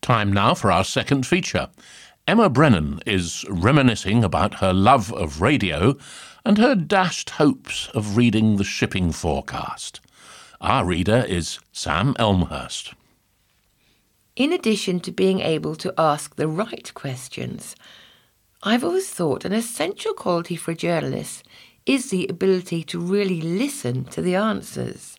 Time now for our second feature. Emma Brennan is reminiscing about her love of radio and her dashed hopes of reading the shipping forecast. Our reader is Sam Elmhurst. In addition to being able to ask the right questions, I've always thought an essential quality for a journalist is the ability to really listen to the answers.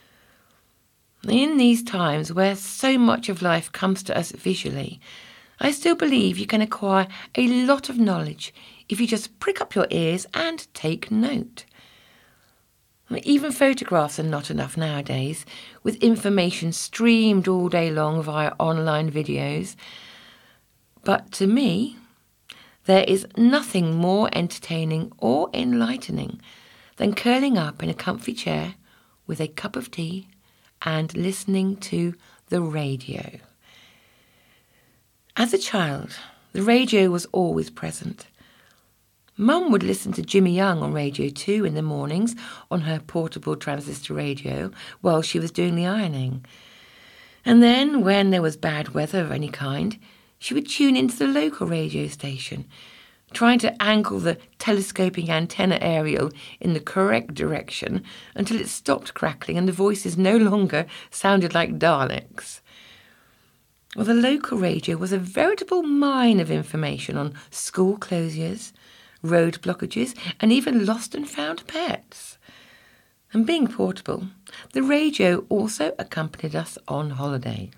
In these times where so much of life comes to us visually, I still believe you can acquire a lot of knowledge if you just prick up your ears and take note. Even photographs are not enough nowadays, with information streamed all day long via online videos. But to me, there is nothing more entertaining or enlightening than curling up in a comfy chair with a cup of tea and listening to the radio. As a child, the radio was always present. Mum would listen to Jimmy Young on Radio 2 in the mornings on her portable transistor radio while she was doing the ironing. And then, when there was bad weather of any kind, she would tune into the local radio station, trying to angle the telescoping antenna aerial in the correct direction until it stopped crackling and the voices no longer sounded like Daleks. Well, the local radio was a veritable mine of information on school closures, road blockages, and even lost and found pets. And being portable, the radio also accompanied us on holiday.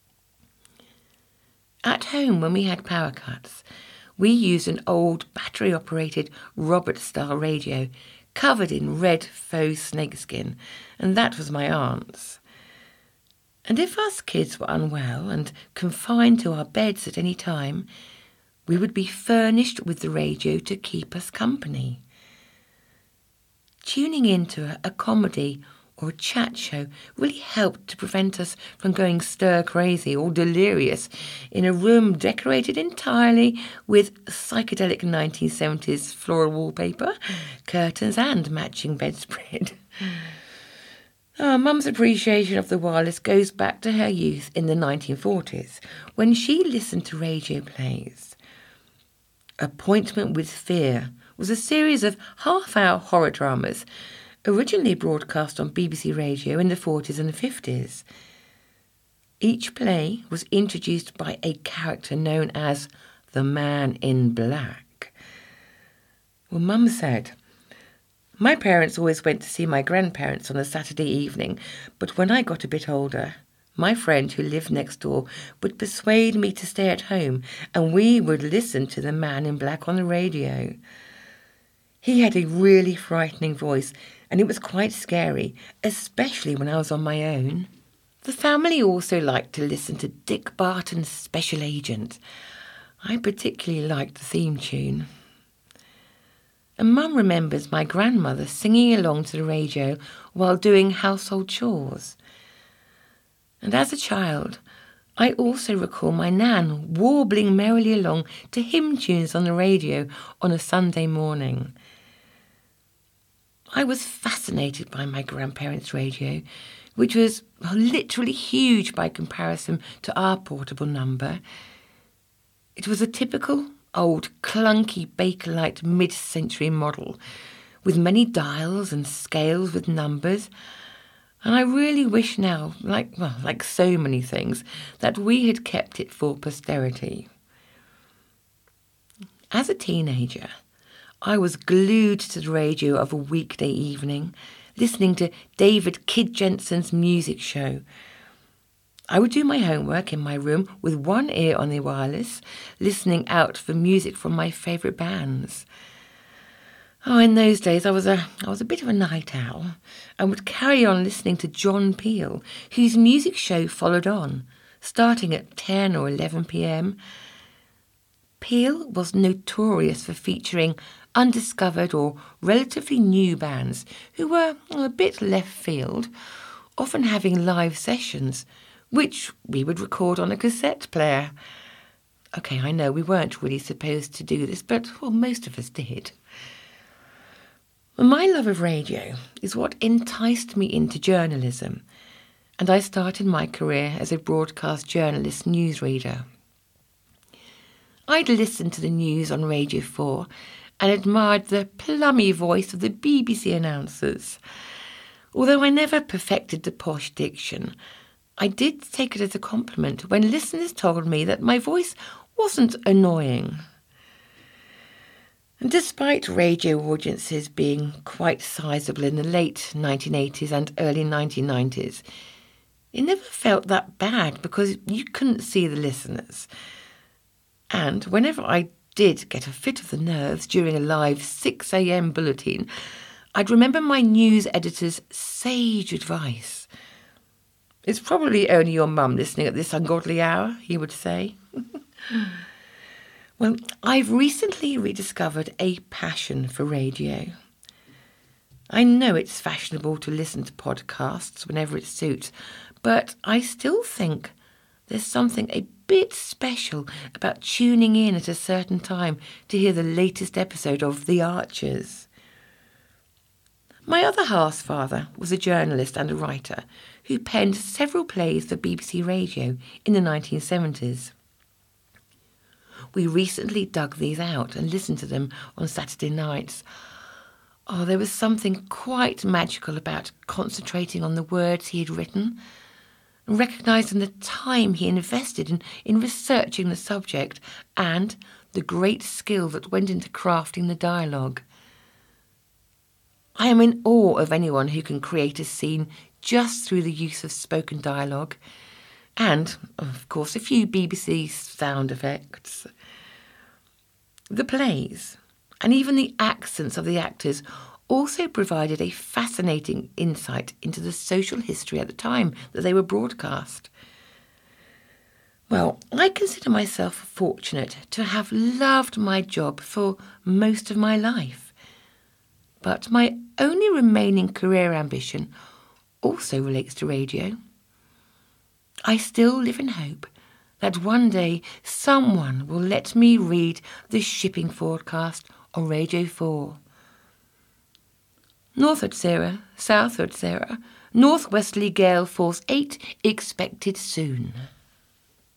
At home, when we had power cuts, we used an old battery-operated Robert-style radio covered in red faux snakeskin, and that was my aunt's. And if us kids were unwell and confined to our beds at any time, we would be furnished with the radio to keep us company. Tuning into a comedy or a chat show really helped to prevent us from going stir-crazy or delirious in a room decorated entirely with psychedelic 1970s floral wallpaper, curtains and matching bedspread. Mum's appreciation of the wireless goes back to her youth in the 1940s, when she listened to radio plays. Appointment with Fear was a series of half-hour horror dramas originally broadcast on BBC Radio in the 40s and the 50s. Each play was introduced by a character known as the Man in Black. Well, Mum said, "My parents always went to see my grandparents on a Saturday evening, but when I got a bit older, my friend who lived next door would persuade me to stay at home and we would listen to the Man in Black on the radio. He had a really frightening voice and it was quite scary, especially when I was on my own." The family also liked to listen to Dick Barton's Special Agent. I particularly liked the theme tune. And Mum remembers my grandmother singing along to the radio while doing household chores. And as a child, I also recall my nan warbling merrily along to hymn tunes on the radio on a Sunday morning. I was fascinated by my grandparents' radio, which was literally huge by comparison to our portable number. It was a typical old clunky Bakelite mid-century model with many dials and scales with numbers. And I really wish now, like so many things, that we had kept it for posterity. As a teenager, I was glued to the radio of a weekday evening, listening to David Kid Jensen's music show. I would do my homework in my room with one ear on the wireless, listening out for music from my favourite bands. In those days I was a bit of a night owl and would carry on listening to John Peel, whose music show followed on, starting at 10 or 11 p.m. Peel was notorious for featuring undiscovered or relatively new bands who were a bit left field, often having live sessions, which we would record on a cassette player. Okay, I know we weren't really supposed to do this, but most of us did. My love of radio is what enticed me into journalism, and I started my career as a broadcast journalist newsreader. I'd listened to the news on Radio 4 and admired the plummy voice of the BBC announcers. Although I never perfected the posh diction, I did take it as a compliment when listeners told me that my voice wasn't annoying. And despite radio audiences being quite sizable in the late 1980s and early 1990s, it never felt that bad because you couldn't see the listeners. And whenever I did get a fit of the nerves during a live 6 a.m. bulletin, I'd remember my news editor's sage advice. "It's probably only your mum listening at this ungodly hour," he would say. Well, I've recently rediscovered a passion for radio. I know it's fashionable to listen to podcasts whenever it suits, but I still think there's something a bit special about tuning in at a certain time to hear the latest episode of The Archers. My other half's father was a journalist and a writer who penned several plays for BBC Radio in the 1970s. We recently dug these out and listened to them on Saturday nights. Oh, there was something quite magical about concentrating on the words he had written, and recognising the time he invested in researching the subject and the great skill that went into crafting the dialogue. I am in awe of anyone who can create a scene just through the use of spoken dialogue and, of course, a few BBC sound effects. The plays, and even the accents of the actors, also provided a fascinating insight into the social history at the time that they were broadcast. Well, I consider myself fortunate to have loved my job for most of my life. But my only remaining career ambition also relates to radio. I still live in hope that one day someone will let me read the shipping forecast on Radio 4. Northward Sarah, southward Sarah, northwesterly gale force 8 expected soon.